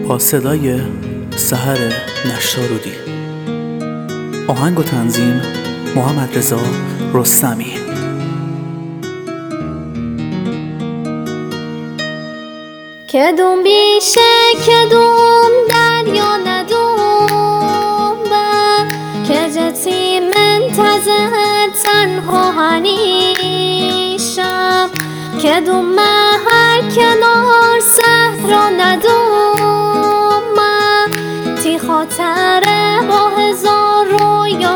با صدای سحر نشارودی. آهنگ و تنظیم محمد رضا رستمی. کدوم بیشه کدوم دریا ندوم که جتی منتظر تنها هنیشم کدوم محر کنار صحرا ندوم تی خاطر با هزار رویا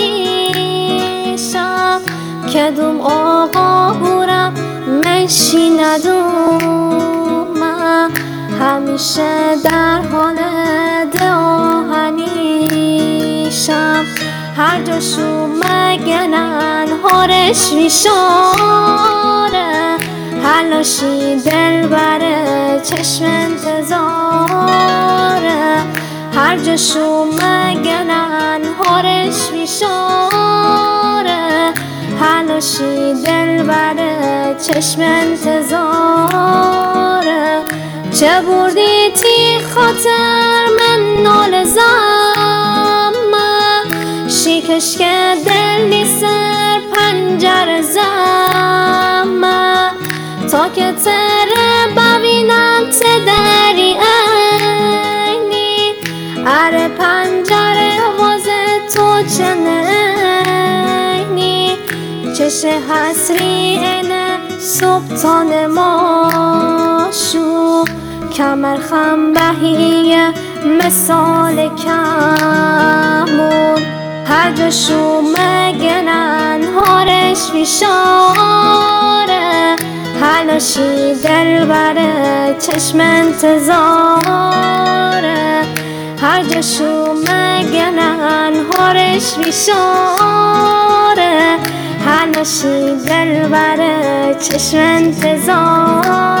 هنیشم کدوم آقا بورم مشی ندوم همیشه در حال دعا هنیشم هر جاشو مگنن هارش ویشاره حلاشی دل بره چشم انتظاره هر جاشو مگنن هارش ویشاره حلاشی دل بره چشم انتظاره چه بردی تی خاطر من نال زم شیکش که دل نیسر پنجر زم تا که تره ببینم ته دری اینی اره پنجره وازه تو چنینی چش حسری اینه صبحتان ما شو کمر خم بهیه مثال کمون هر جاشو مگنن هارش ویشاره حلاشی دل بره چشم انتظاره هر جاشو مگنن هارش ویشاره حلاشی دل بره چشم انتظاره